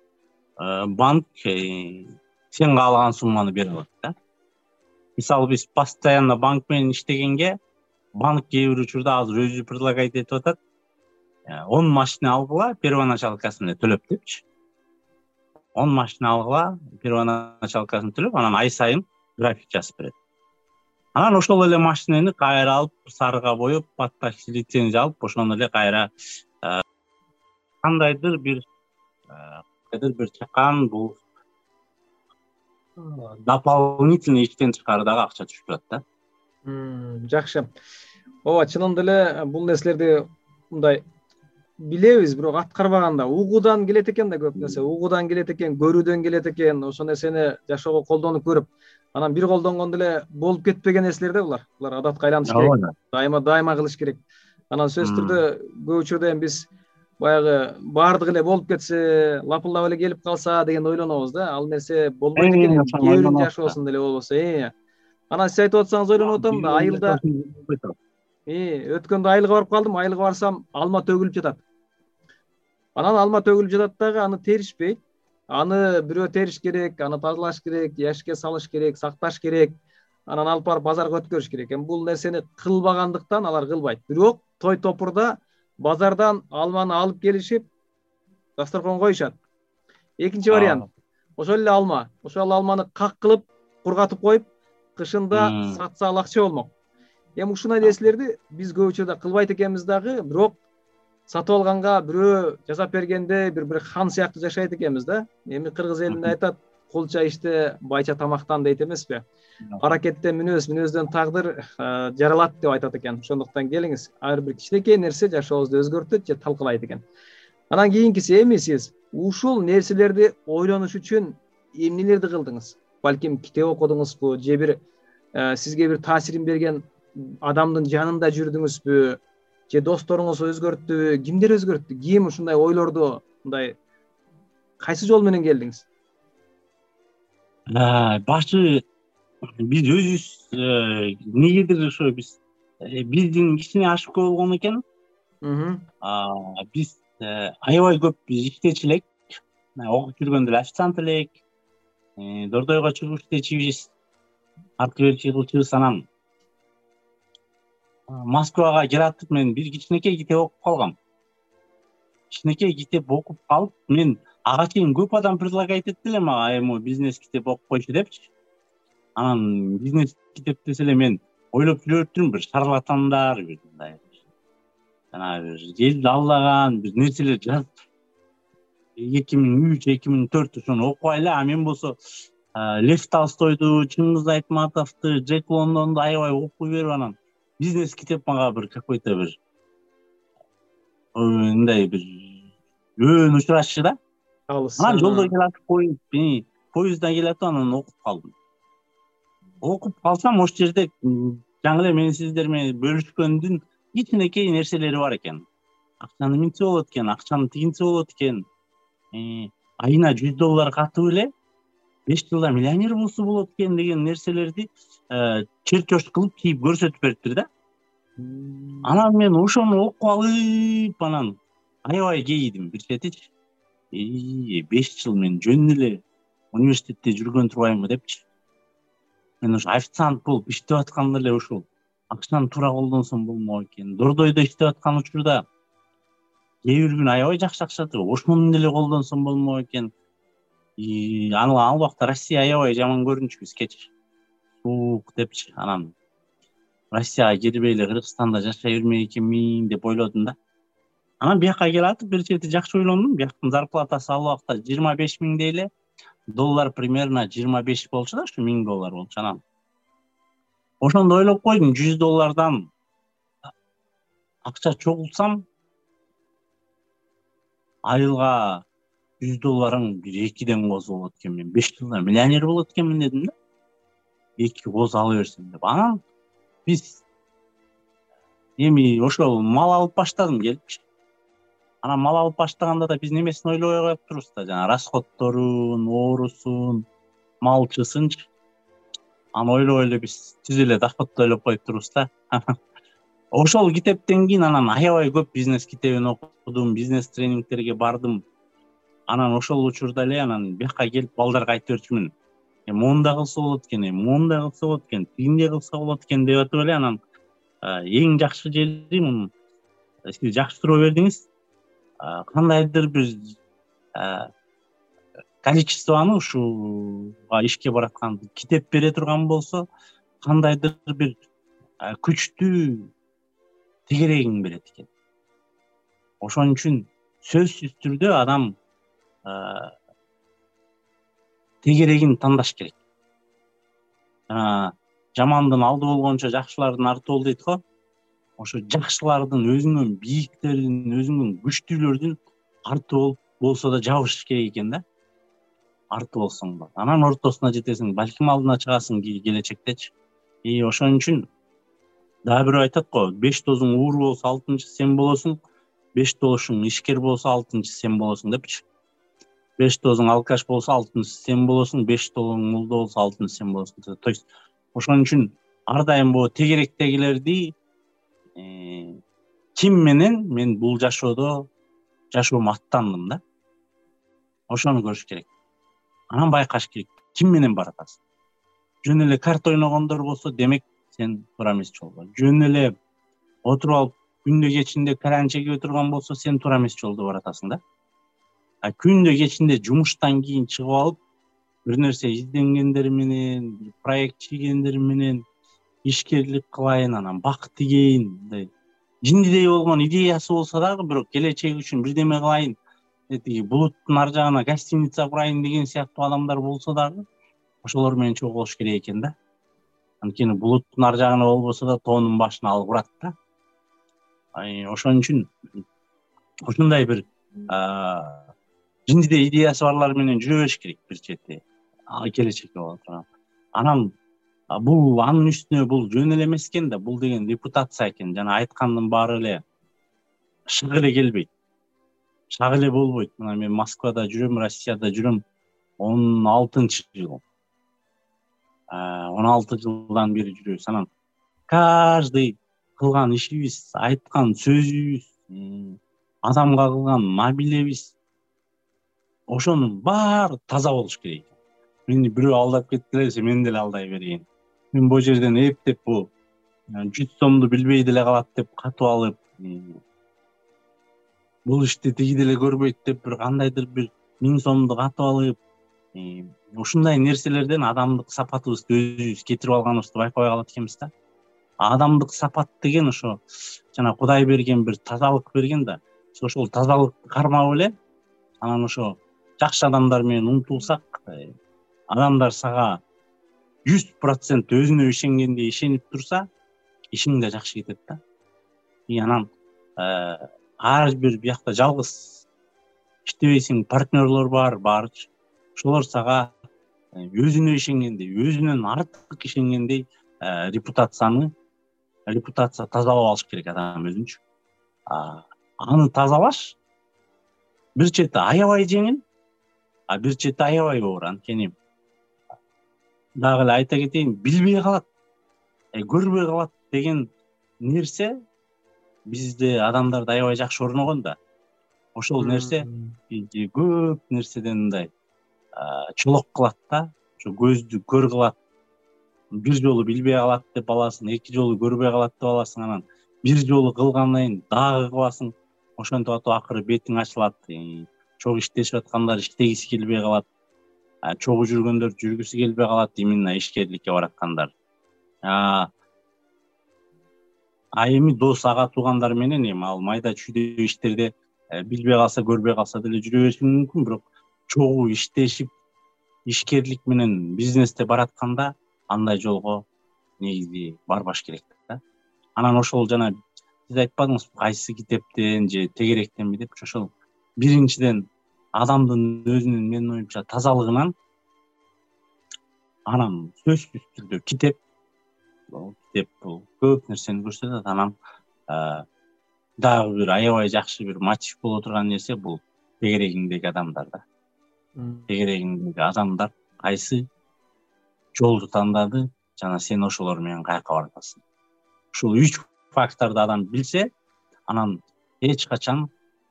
[SPEAKER 3] сен каалаган сумманы бере алат да. Мисалы биз постоянно банк менен иштегенге, банк кээ бир учурда азыр өзү предлагать этип атат. 10 машина алгыла, первоначалкасын төлөп депчи. 10 машина алгыла, первоначалкасын төлөп, анан ай сайын график жазып берет. Анан ошол эле машинени кайра алып, сарыга боеп, подтакси лицензия алып, ошону эле кайра кандайдыр бир чакан бул дополнительный иштен тышкары дагы акча түшүп турат да.
[SPEAKER 2] Жакшы. Ооба, чынында эле бул нерселерди мындай билебиз, бирок аткарбаганда угуудан келет экен да, көп нерсе угуудан келет экен, көрүүдөн келет экен. Ошол нерсени жашоого колдонуп көрүп, анан бир колдонгондо эле болуп кетпеген нерселер да булар. Булар адатка айланыш керек. Дайыма кылыш керек. Анан сөзсүз түрдө көп учурда биз баягы баардыгы эле болуп кетсе, лапылдап эле келип калса деген ойлонобуз да. Ал нерсе болбойт экен, кээ бирин жашоосунда эле болбосо. Анан сиз айтып атсаңыз ойлонуп атам да, айылда өткөндө айылга барып калдым, айылга барсам алма төгүлүп жатат. Анан алма төгүлүп жатат дагы, аны теришпейт. Аны бирөө териш керек, аны тазалаш керек, яшикке салыш керек, сакташ керек. Анан алып барып базарга өткөрүш керек. Бул нерсени кылбагандыктан алар кылбайт. Бирок той топурда базардан алманы алып келишип, дасторконго коюшат. Экинчи вариант. Ошол эле алма. Ошол алманы как кылып кургатып коюп, кышында сатса ал акча болмок. Ушундай нерселерди биз көп учурда кылбайт экенбиз дагы, бирок сатып алганга бирөө жасап бергенде бир хан сыяктуу жашайт экенбиз да. Кыргыз элинде айтат, кулча иште, байча тамактан дейт эмеспи? Аракеттен мүнөз, мүнөздөн тагдыр жаралат деп айтат экен. Ошондуктан келиңиз, ар бир кичинекей нерсе жашообузду өзгөртөт же талкалайт экен. Анан кийинкиси, эми сиз ушул нерселерди ойлонуш үчүн эмнелерди кылдыңыз? Балким китеп окудуңузбу, же бир сизге бир таасирин берген адамдын жанында жүрдүңүзбү же досторуңуз өзгөрттүбү, кимдер өзгөрттү, ким ушундай ойлорду мындай кайсы жол менен келдиңиз?
[SPEAKER 3] Башы биз өзүбүз негедир ошо биздин кичине ашып көп болгон экен. Биз аябай көп иштечү элек, окуп жүргөндө эле официант элек, дордойго чыгып иштечүбүз, аркы берчи кылчубуз. Анан Москвага келатып мен бир кичинекей китеп окуп калгам. Кичинекей китеп окуп калып, мен ага чейин көп адам предлагать этти эле мага, эми бизнес китеп окуп койчу депчи. Анан бизнес китеп десе эле мен ойлоп жүрөптүрмүн, бир шарлатандар, бир мындай жанагы бир элди алдаган бир нерселер жазып 2003-2004 ошону окубайлы. А мен болсо Лев Толстойду, Чыңгыз Айтматовду, Джек Лондонду аябай окуй берип, анан бизнес китеп мага бир какой-то бир мындай бир өөн учурашчы да. Анан жолдо келатып поезддан келатып анан окуп калдым. Окуп калсам ошол жерде жаңы эле мен сиздер менен бөлүшкөндүн кичинекей нерселери бар экен. Акчаны минтсе болот экен, акчаны тигинтсе болот экен. Айына $100 катып эле 5 жылда миллионер болсо болот экен деген нерселерди чертеж кылып кийип көрсөтүп бериптир да. Анан мен ошону окуп алып, анан аябай кейидим бир четичи. 5 жыл мен жөн эле университетте жүргөн турбаймынбы депчи. Мен ошо официант болуп иштеп атканда эле ошол акчаны туура колдонсом болмок экен. Дордойдо иштеп аткан учурда кээ бир күнү аябай жакшы акча туруп, ошону деле колдонсом болмок экен. Ал убакта Россия аябай жаман көрүнчү бизгечи. Суук депчи. Анан Россияга кирбей эле Кыргызстанда жашай бермек экенмин деп ойлодум да. Анан бияка келатып бир чети жакшы ойлондум. Бияктын зарплатасы ал убакта 25 000 эле, доллар примерно 25 болчу да, ушу $1000 болчу. Анан ошондо ойлоп койдум, $100 акча чогултсам айылга $100 бир 2ден козу болот экен. Мен 5 жылда миллионер болот экенмин дедим да. 2 козу ала берсем деп. Анан биз эми ошол мал алып баштадым келипчи. Анан мал алып баштаганда да биз немесин ойлобой коюптурбуз да, жана расходторун, оорусун, малчысынчы. Аны ойлобой эле биз түз эле доходду ойлоп коюптурбуз да. Ошол китептен кийин анан аябай көп бизнес китебин окудум, бизнес тренингтерге бардым. Анан ошол учурда эле анан бияка келип балдарга айтып берчүмүн. Монда кылса болот экен, монда кылса болот экен, тигиндей кылса болот экен деп атып эле анан эң жакшы жери муну сиз жакшы суроо бердиңиз. Кандайдыр бир количествону ушуга ишке бараткан китеп бере турган болсо, кандайдыр бир күчтүү тегерегин берет экен. Ошон үчүн сөзсүз түрдө адам тегерегин тандаш керек. Жамандын алды болгончо жакшылардын арты бол дейт го. Ошо жакшылардын өзүңөн бийиктердин, өзүңөн күчтүүлөрдүн арты болсо да жабышыш керек экен да. Арты болсоң да. Анан ортосуна жетесиң, балким алдына чыгасың келечектечи. Ошон үчүн дагы бирөө айтат го, 5 досуң уур болсо 6-чы сен болосуң, 5 досуң ишкер болсо 6-чы сен болосуң депчи. 5 досуң алкаш болсо 6-чы сен болосуң, 5 досуң мулда болсо 6-чы сен болосуң. То есть ошон үчүн ар дайым бул тегеректегилерди ким менен мен бул жашоодо жашоому аттандым да. Ошону көрүш керек. Анан байкаш керек, ким менен баратасың. Жөн эле карта ойногондор болсо, демек сен туура эмес жолдо. Жөн эле отуруп алып күндө кечинде каран чегип отурган болсо, сен туура эмес жолдо баратасың да. Күндө кечинде жумуштан кийин чыгып алып, бир нерсе изденгендер менен, бир проект чийгендер менен ишкерлик кылайын, анан бак тигейин, мындай жиндидей болгон идеясы болсо дагы, бирок келечек үчүн бирдеме кылайын, тиги булуттун ар жагына гостиница курайын деген сыяктуу адамдар болсо дагы, ошолор менен чогулуш керек экен да. Анткени булуттун ар жагына болбосо да тоонун башына алып урат да. Ошон үчүн ушундай бир жиндидей идеясы барлар менен жүрө бериш керек бир чети. Келечекке болот. Анан Бул анын үстүнө бул жөн эле эмес экен да, бул деген репутация экен. Жана айткандын баары эле шык эле келбейт, шак эле болбойт. Мына мен Москвада жүрөм, Россияда жүрөм 16 жыл. 16 жылдан бери жүрөбүз. Анан каждый кылган ишибиз, айткан сөзүбүз, адамга кылган мамилебиз, ошонун баары таза болуш керек. Мени бирөө алдап кеткиле десе, мен деле алдай берейин. Мен бул жерден эптеп бул 100 сомду билбей деле калат деп катып алып, бул ишти тиги деле көрбөйт деп бир кандайдыр бир 1000 сомду катып алып, ушундай нерселерден адамдык сапатыбызды өзүбүз кетирип алганыбызды байкабай калат экенбиз да. Адамдык сапат деген ошо жана Кудай берген бир тазалык берген да. Ошол тазалыкты кармап эле, анан ошо жакшы адамдар менен умтулсак, адамдар сага 100% өзүнө ишенгендей ишенип турса, ишиң да жакшы кетет да. Анан ар бир биякта жалгыз иштебейсиң, партнерлор бар, баарчы. Ошолор сага өзүнө ишенгендей, өзүнөн артык ишенгендей репутация тазалап алыш керек адам өзүнчү. Аны тазалаш бир чети аябай жеңил, бир чети аябай оор. Анткени дагы эле айта кетейин, билбей калат, көрбөй калат деген нерсе бизде адамдарда аябай жакшы орногон да. Ошол нерсе көп нерседен мындай чолок кылат да, ошо көздү көр кылат. Бир жолу билбей калат деп аласың, 2 жолу көрбөй калат деп аласың, анан бир жолу кылгандан кийин дагы кыласың. Ошентип атып акыры бетиң ачылат. Чогуу иштешип аткандар иштегиси келбей калат. Чогуу жүргөндөр жүргүсү келбей калат, именно ишкерликке бараткандар. Эми дос ага туугандар менен ал майда чүйдө иштерде билбей калса, көрбөй калса деле жүрө бериши мүмкүн, бирок чогуу иштешип, ишкерлик менен бизнесте баратканда андай жолго негизи барбаш керек да. Анан ошол жана сиз айтпадыңызбы, кайсы китептен же тегеректенби деп, ошол биринчиден адамдын өзүнүн, менин оюмча, тазалыгынан, анан сөзсүз түрдө китеп бул көп нерсени көрсөтөт. Анан дагы бир аябай жакшы бир мотив боло турган нерсе бул тегерегиңдеги адамдар да. Тегерегиңдеги адамдар кайсы жолду тандады, жана сен ошолор менен каяка барасың. Ушул 3 факторду адам билсе, анан эч качан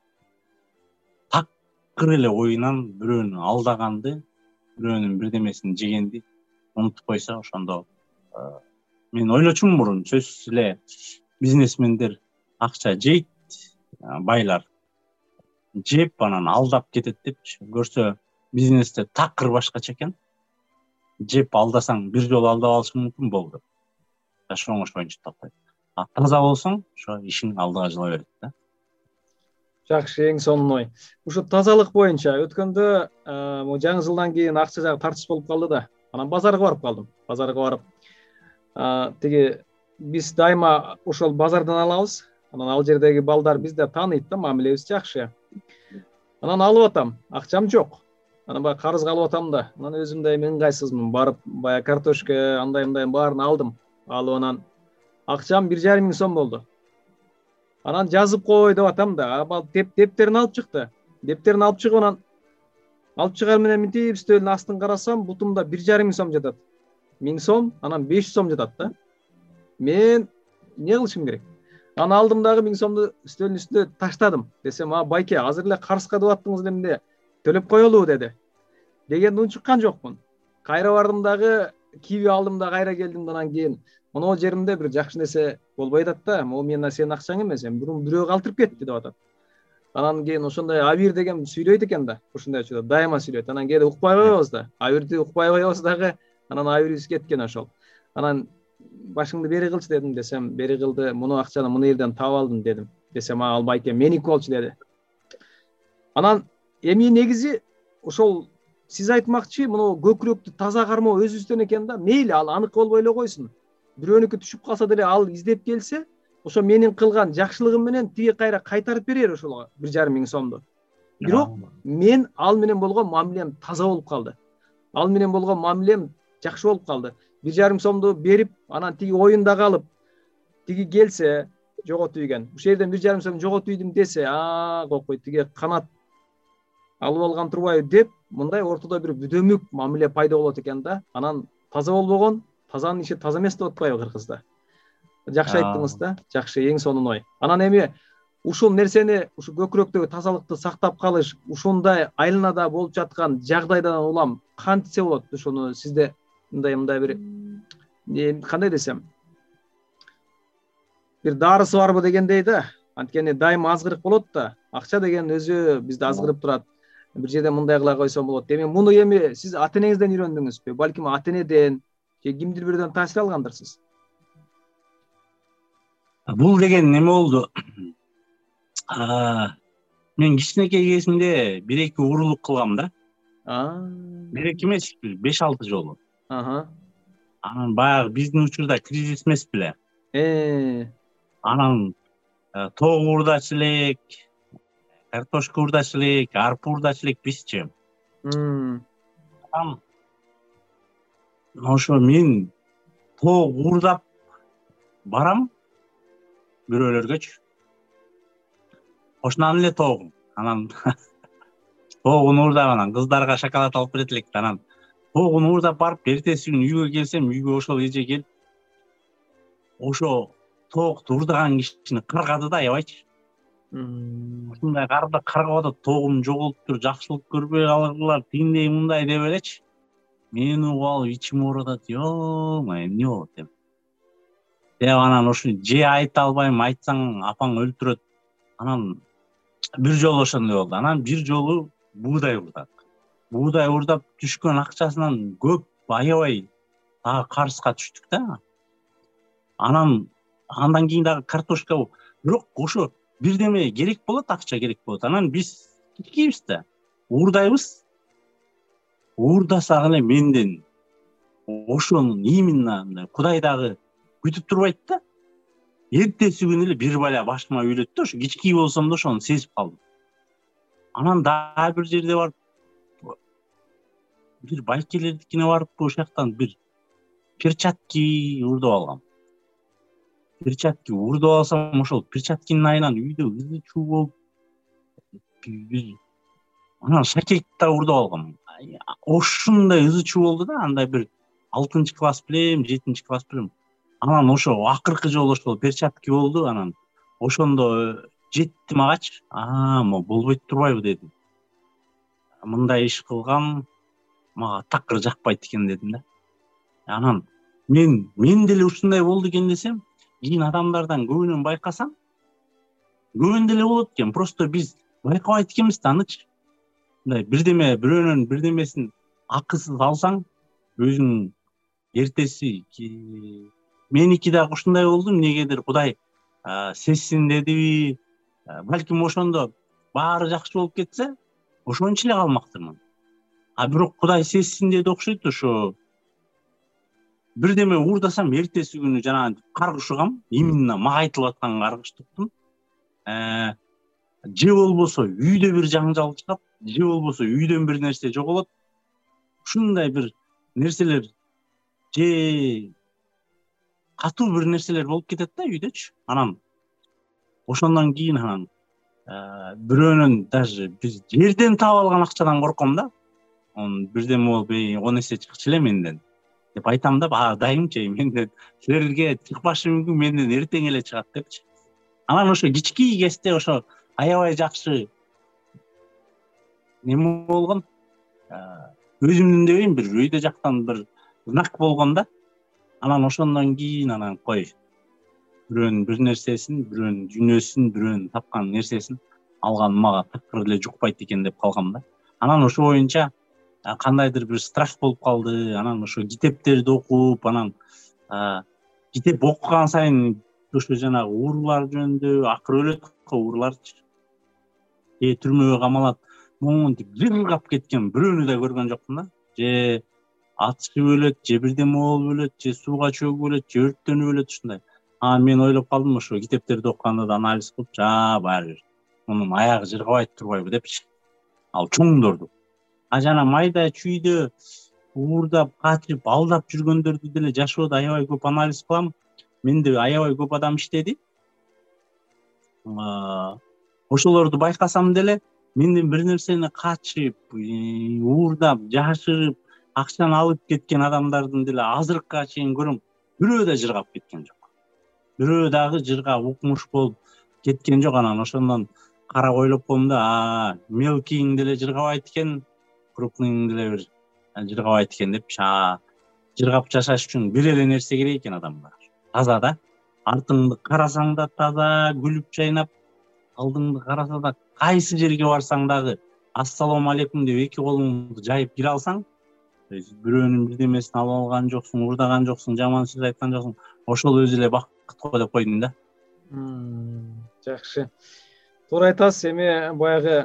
[SPEAKER 3] такыр эле оюнан бирөөнү алдаганды, бирөөнүн бирдемесин жегенди унутуп койсо, ошондо мен ойлочумун мурун, сөзсүз эле бизнесмендер акча жейт, байлар жеп, анан алдап кетет депчи. Көрсө бизнесте такыр башкача экен. Жеп алдасаң, бир жолу алдап алышың мүмкүн, болду. Жашооң ошоңчу токтойт. Таза болсоң, ошо ишиң алдыга жыла берет да.
[SPEAKER 2] Жакшы, эң сонун ой. Ушу тазалык боюнча өткөндө жаңы жылдан кийин акча жагы тартыш болуп калды да. Анан базарга барып калдым. Базарга барып, тиги биз дайыма ошол базардан алабыз. Анан ал жердеги балдар бизди тааныйт да, мамилебиз жакшы. Анан алып атам, акчам жок. Анан баягы карызга алып атам да. Анан өзүм да ыңгайсызмын, барып баягы картошка андай баарын алдым. Алып анан акчам 1,5 сом болду. Анан жазып кой деп атам да. Дептерин алып чыкты. Дептерин алып чыгып, анан алып чыгар менен мынтип стөлдүн астын карасам, бутумда 1,5 сом жатат. 1000 сом, анан 500 сом жатат да. Мен эмне кылышым керек? Анан алдым дагы 1000 сомду стөлдүн үстүнө таштадым. Десем, байке, азыр эле карызга деп аттыңыз эле, эмне төлөп коелу деди. Дегенди унчуккан жокмун. Кайра бардым дагы, киви алдым да кайра келдим. Анан кийин монол жеримде бир жакшы нерсе болбой атат да. Могу менин сенин акчаң эмес, бирөө калтырып кетти деп атат. Анан кийин ошондой Абир деген сүйлөйт экен да. Ушундай учурда дайыма сүйлөйт. Анан кээде укпай коебуз да. Абирди укпай коебуз дагы. Анан Абирибиз кеткен ошол. Анан башыңды бери кылчы дедим. Десем, бери кылды. Муну акчаны муну жерден таап алдым дедим. Десем, ал байке меники болчу деди. Анан эми негизи ошол сиз айтмакчы, муну көкүрөктү таза кармоо өзүбүздөн экен да. Мейли ал анык болбой эле койсун. Бирөөнүкү түшүп калса деле ал издеп келсе, ошо менин кылган жакшылыгым менен тиги кайра кайтарып берер ошол 1,5 сомду. Бирок мен ал менен болгон мамилем таза болуп калды. Ал менен болгон мамилем жакшы болуп калды. 1,5 сомду берип, анан тиги оюнда калып, тиги келсе жоготуп ийген. Ушул жерден 1,5 сом жоготуп ийдим десе, кокой тиги канат алып алган турбайбы деп, мындай ортодо бир бүдөмүк мамиле пайда болот экен да. Анан таза болбогон, тазанын иши таза эмес деп атпайбы Кыргызда? Жакшы айттыңыз да, жакшы, эң сонун ой. Анан эми ушул нерсени, ушу көкүрөктөгү тазалыкты сактап калыш, ушундай айланада болуп жаткан жагдайдан улам кантсе болот? Ушуну сизде мындай бир кандай десем, бир дарысы барбы дегендей да. Анткени дайыма азгырык болот да. Акча деген өзү бизди азгырып турат. Бир жерде мындай кыла койсом болот. Эми муну сиз ата энеңизден үйрөндүңүзбү? Балким ата энеден же кимдир бирден таасир алгандырсыз?
[SPEAKER 3] Бул деген неме болду? Мен кичинекей кезимде 1-2 уурулук кылгам да. 1-2 эмес, 5-6 жолу. Анан баягы биздин учурда кризис эмес беле. Анан тоок уурдачу элек, картошка уурдачу элек, арпа уурдачу элек бизчи. Анан ошо мен тоок уурдап барам бирөөлөргөчү. Ошонан эле тоогум. Анан тоогун уурдап, анан кыздарга шоколад алып берет элек. Анан тоогун уурдап барып, эртеси күнү үйгө келсем, үйгө ошол эже келип, ошо тоокту уурдаган кишини каргады да, аябайчы. Ушундай каргап атат, тоогум жоголуптур, жакшылык көрбөй калырлар, тигиндей мындай деп элечи. Мен угуп алып ичим ооруп атат, эмне болот деп. Анан ошо же айта албайм, айтсаң апаң өлтүрөт. Анан бир жолу ошондой болду. Анан бир жолу буудай уурдадык. Буудай уурдап түшкөн акчасынан көп аябай дагы карызга түштүк да. Андан кийин дагы картошка, бирок ошо бирдеме керек болот, акча керек болот. Анан биз кичкейбиз да, уурдайбыз. Уурдасак эле менден ошонун именно Кудай дагы күтүп турбайт да. Эртеси күнү эле бир бала башыма үйлөт да, ошо кичкей болсом да ошону сезип калдым. Анан дагы бир жерде барып, бир байкелердикине барып, ошол жактан бир перчатки уурдап алгам. Перчатки уурдап алсам, ошол перчаткинин айынан үйдө ызы чуу болуп, анан шакек да уурдап алгам. Ошондой ызы чуу болду да, андай бир 6-класс билем, 7-класс билем. Анан ошо акыркы жолу ошол перчатки болду. Анан ошондо жетти магачы. Мо болбойт турбайбы дедим. Мындай иш кылгам, мага такыр жакпайт экен дедим да. Анан мен деле ушундай болду экен десем, кийин адамдардан көбүнөн байкасам, көбүн деле болот экен. Просто биз байкабайт экенбиз да, анычы. Мындай бирөөнүн бирдемесин акысыз алсаң, өзүң эртеси меники дагы ушундай болду. Эмнегедир Кудай сезсин дедиби? Балким ошондо баары жакшы болуп кетсе, ошончо эле калмактырмын. Бирок Кудай сезсин деди окшойт. Ошо бирдеме уурдасам, эртеси күнү жанагы каргыш угам, именно мага айтылып аткан каргыштыктын. Же болбосо үйдө бир жаңжал чыгат, же болбосо үйдөн бир нерсе жоголот. Ушундай бир нерселер, же катуу бир нерселер болуп кетет да үйдөчү. Анан ошондон кийин бирөөнүн даже биз жерден таап алган акчадан корком да. Бирдеме болуп, 10 эсе чыкчу эле менден деп айтам да, дайымчы менден силерге чыкпашы мүмкүн, менден эртең эле чыгат депчи. Анан ошо кичкей кезде ошо аябай жакшы неме болгон, өзүмдүн дебейм, бир өйдө жактан бир знак болгон да. Анан ошондон кийин кой, бирөөнүн бир нерсесин, бирөөнүн дүйнөсүн, бирөөнүн тапкан нерсесин алган мага такыр эле жукпайт экен деп калгам да. Анан ошо боюнча кандайдыр бир страх болуп калды. Анан ошо китептерди окуп, анан китеп окуган сайын ошо жанагы уурулар жөнүндө, акыры өлөт го ууруларчы. Түрмөгө камалат, монтип жыргап кеткен бирөөнү да көргөн жокмун да. Же атышып өлөт, же бирдеме болуп өлөт, же сууга чөгүп өлөт, же өрттөнүп өлөт, ушундай. Мен ойлоп калдым, ошо китептерди окуганда да анализ кылып, баары бир мунун аягы жыргабайт турбайбы депчи. Ал чоңдорду. Жана майда чүйдө уурдап, качып, алдап жүргөндөрдү деле жашоодо аябай көп анализ кылам. Менде аябай көп адам иштеди. Ошолорду байкасам деле менден бир нерсени качып, уурдап, жашырып, акчаны алып кеткен адамдардын деле азыркыга чейин көрөм, бирөө да жыргап кеткен жок. Бирөө дагы жыргап, укмуш болуп кеткен жок. Анан ошондон карап ойлоп коем да, мелкийиң деле жыргабайт экен, крупныйың деле бир жыргабайт экен деп, жыргап жашаш үчүн бир эле нерсе керек экен адамга. Таза да. Артыңды карасаң да таза, күлүп жайнап, алдыңды караса да кайсы жерге барсаң дагы ассалому алейкум деп эки колуңду жайып кире алсаң, бирөөнүн бирдемесин алып алган жоксуң, урдаган жоксуң, жаман сөз айткан жоксуң, ошол өзү эле бакыт го деп койдум да.
[SPEAKER 2] Жакшы. Туура айтасыз. Эми баягы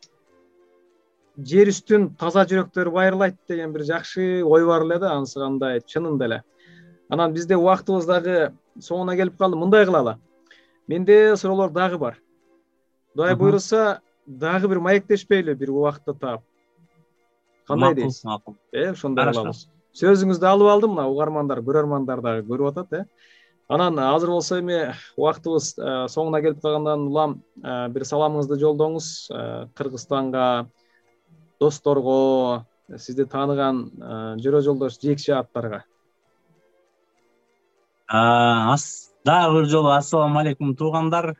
[SPEAKER 2] жер үстүн таза жүрөктөр байырлайт деген бир жакшы ой бар эле да, анысы кандай чынында эле. Анан бизде убактыбыз дагы соңуна келип калды. Мындай кылалы. Менде суроолор дагы бар. Кудай буйруса, дагы бир маектешпейли бир убакытты таап. Кандай дейсиз?
[SPEAKER 3] Макул.
[SPEAKER 2] Ошондой кылабыз. Сөзүңүздү алып алдым, мына угармандар, көрөрмандар дагы көрүп атат, Анан азыр болсо эми убактыбыз соңуна келип калгандан улам бир саламыңызды жолдоңуз Кыргызстанга, досторго, сизди тааныган жөрө жолдош жекче аттарга.
[SPEAKER 3] Дагы бир жолу ассалому алейкум туугандар.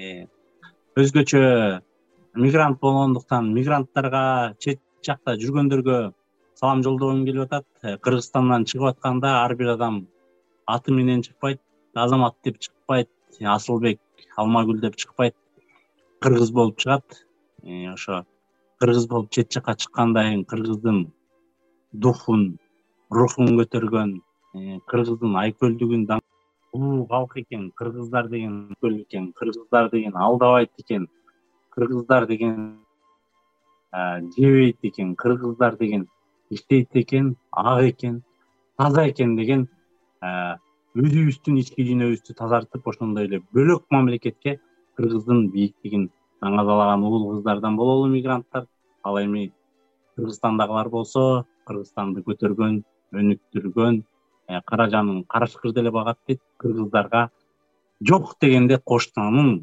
[SPEAKER 3] Өзгөчө мигрант болгондуктан мигранттарга, чет жакта жүргөндөргө салам жолдогум келип атат. Кыргызстандан чыгып атканда ар бир адам аты менен чыкпайт, Азамат деп чыкпайт, Асылбек, Алмагүл деп чыкпайт, кыргыз болуп чыгат. Ошо кыргыз болуп чет жакка чыкканда кыргыздын духун, рухун көтөргөн, кыргыздын айкөлдүгүн улуу калк экен, кыргыздар деген айкөл экен, кыргыздар деген алдабайт экен, кыргыздар деген жебейт экен, кыргыздар деген иштейт экен, ак экен, таза экен деген өзүбүздүн ички дүйнөбүздү тазартып, ошондой эле бөлөк мамлекетке кыргыздын бийиктигин аңазалаган улуу кыздардан бололу мигранттар. Ал эми Кыргызстандагылар болсо, Кыргызстанды көтөргөн, өнүктүргөн, кара жанын карашкыр деле багат дейт. Кыргыздарга жок дегенде кошунанын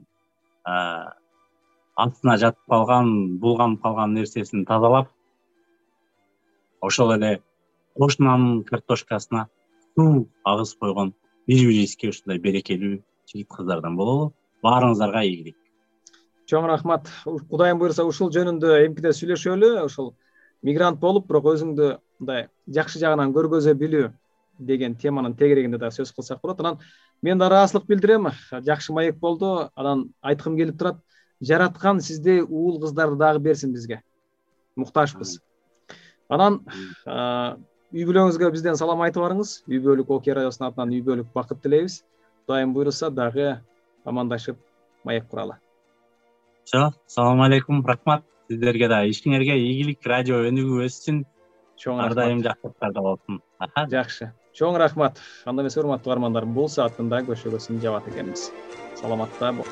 [SPEAKER 3] астына жатып калган, булганып калган нерсесин тазалап, ошол эле кошунанын картошкасына суу агызып койгон бири-бирибизге ушундай берекелүү жигит кыздардан бололу. Баарыңыздарга ийгилик.
[SPEAKER 2] Чоң рахмат. Кудайым буйруса ушул жөнүндө эмкиде сүйлөшөлү. Ошол мигрант болуп, бирок өзүңдү мындай жакшы жагынан көргөзө билүү деген теманын тегерегинде да сөз кылсак болот. Анан мен да ыраазычылык билдирем. Жакшы маек болду. Анан айткым келип турат. Жараткан сизди уул кыздарды дагы берсин бизге. Муктажбыз. Анан үй бүлөңүзгө бизден салам айтып барыңыз. Үй бүлөлүк ОК радиосунун атынан үй бүлөлүк бакыт тилейбиз. Кудайым буйруса дагы амандашып маек куралы.
[SPEAKER 3] Салам алейкум, рахмат. Сиздерге да ишиңерге ийгилик, радио өнүгүп өссүн.
[SPEAKER 2] Чоң рахмат.
[SPEAKER 3] Ар дайым жакшылыктарда болсун.
[SPEAKER 2] Жакшы. Чоң рахмат. Анда эмес, урматтуу угармандар, бул сааттында көшөгөсүн жабат экенбиз. Саламатта бол.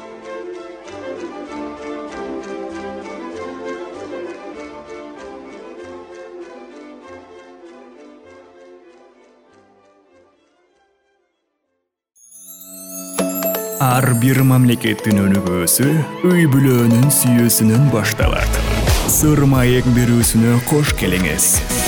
[SPEAKER 1] Ар бир мамлекеттин өнүгүүсү үй бүлөнүн сүйүүсүнөн башталат. Сыр маек берүүсүнө кош келиңиз.